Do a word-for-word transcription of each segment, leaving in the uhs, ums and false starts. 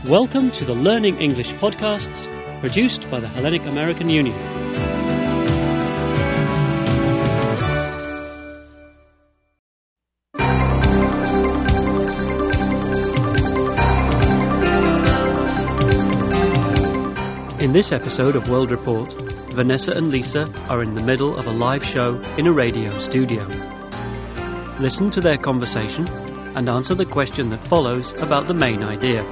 Welcome to the Learning English podcasts produced by the Hellenic American Union. In this episode of World Report, Vanessa and Lisa are in the middle of a live show in a radio studio. Listen to their conversation and answer the question that follows about the main idea.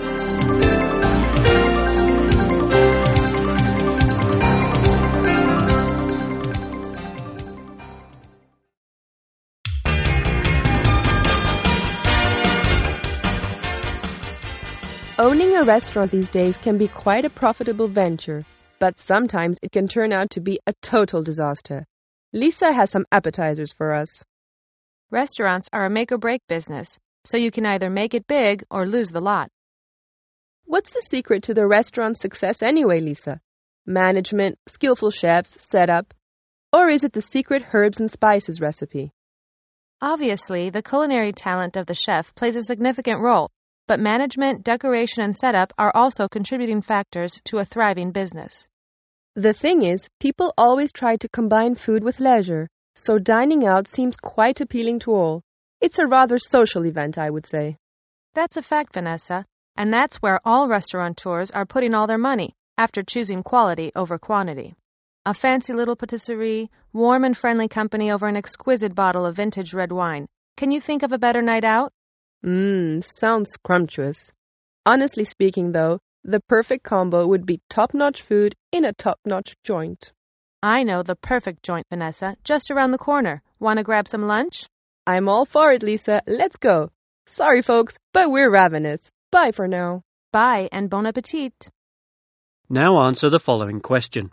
Owning a restaurant these days can be quite a profitable venture, but sometimes it can turn out to be a total disaster. Lisa has some appetizers for us. Restaurants are a make-or-break business, so you can either make it big or lose the lot. What's the secret to the restaurant's success anyway, Lisa? Management, skillful chefs, setup? Or is it the secret herbs and spices recipe? Obviously, the culinary talent of the chef plays a significant role, but management, decoration, and setup are also contributing factors to a thriving business. The thing is, people always try to combine food with leisure, so dining out seems quite appealing to all. It's a rather social event, I would say. That's a fact, Vanessa, and that's where all restaurateurs are putting all their money, after choosing quality over quantity. A fancy little patisserie, warm and friendly company over an exquisite bottle of vintage red wine. Can you think of a better night out? Mmm, sounds scrumptious. Honestly speaking, though, the perfect combo would be top-notch food in a top-notch joint. I know the perfect joint, Vanessa, just around the corner. Want to grab some lunch? I'm all for it, Lisa. Let's go. Sorry, folks, but we're ravenous. Bye for now. Bye and bon appetit. Now answer the following question.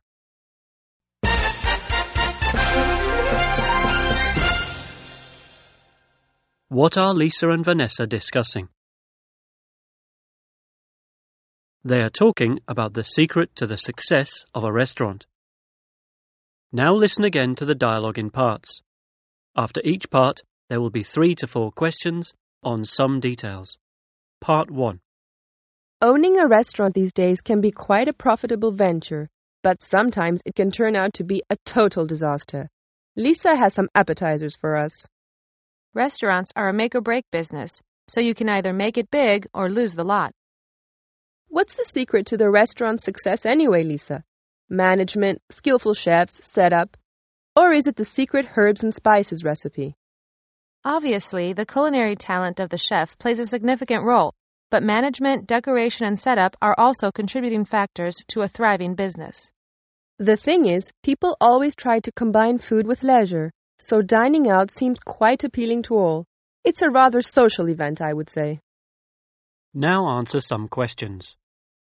What are Lisa and Vanessa discussing? They are talking about the secret to the success of a restaurant. Now listen again to the dialogue in parts. After each part, there will be three to four questions on some details. Part one. Owning a restaurant these days can be quite a profitable venture, but sometimes it can turn out to be a total disaster. Lisa has some appetizers for us. Restaurants are a make-or-break business, so you can either make it big or lose the lot. What's the secret to the restaurant's success anyway, Lisa? Management, skillful chefs, setup? Or is it the secret herbs and spices recipe? Obviously, the culinary talent of the chef plays a significant role, but management, decoration, and setup are also contributing factors to a thriving business. The thing is, people always try to combine food with leisure, so dining out seems quite appealing to all. It's a rather social event, I would say. Now answer some questions.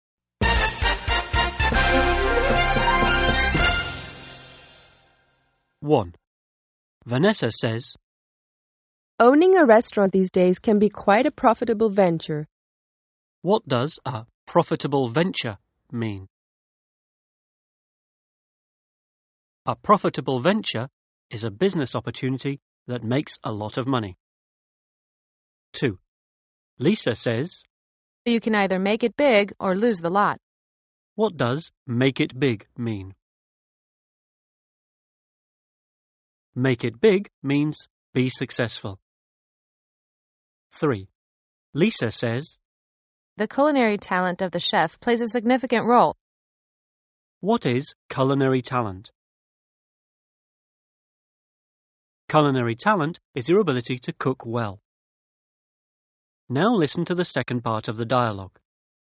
one. Vanessa says, Owning a restaurant these days can be quite a profitable venture. What does a profitable venture mean? A profitable venture is a business opportunity that makes a lot of money. two. Lisa says, You can either make it big or lose the lot. What does make it big mean? Make it big means be successful. three. Lisa says, The culinary talent of the chef plays a significant role. What is culinary talent? Culinary talent is your ability to cook well. Now listen to the second part of the dialogue.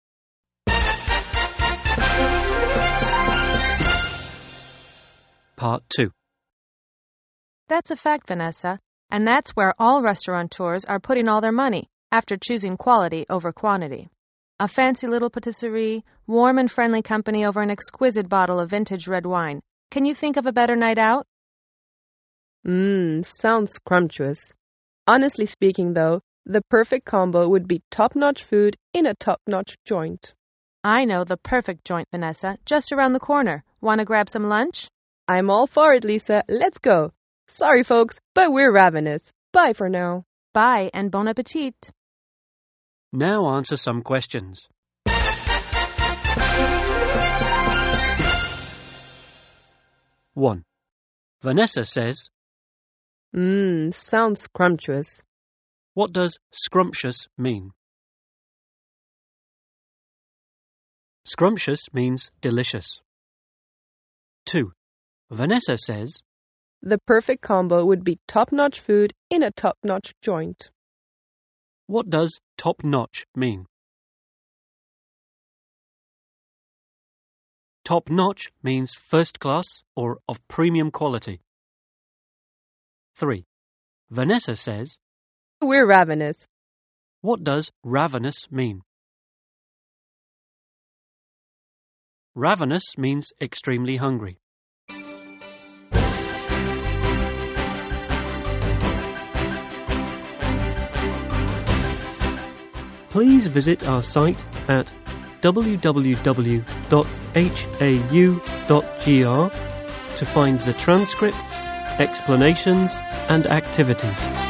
Part two. That's a fact, Vanessa, and that's where all restaurateurs are putting all their money, after choosing quality over quantity. A fancy little patisserie, warm and friendly company over an exquisite bottle of vintage red wine. Can you think of a better night out? Mmm, sounds scrumptious. Honestly speaking, though, the perfect combo would be top-notch food in a top-notch joint. I know the perfect joint, Vanessa, just around the corner. Want to grab some lunch? I'm all for it, Lisa. Let's go. Sorry, folks, but we're ravenous. Bye for now. Bye and bon appetit. Now answer some questions. one. Vanessa says, Mmm, sounds scrumptious. what does scrumptious mean? Scrumptious means delicious. two. Vanessa says, The perfect combo would be top-notch food in a top-notch joint. what does top-notch mean? Top-notch means first class or of premium quality. three. Vanessa says, We're ravenous. what does ravenous mean? Ravenous means extremely hungry. Please visit our site at w w w dot h a u dot g r to find the transcripts, explanations, and activities.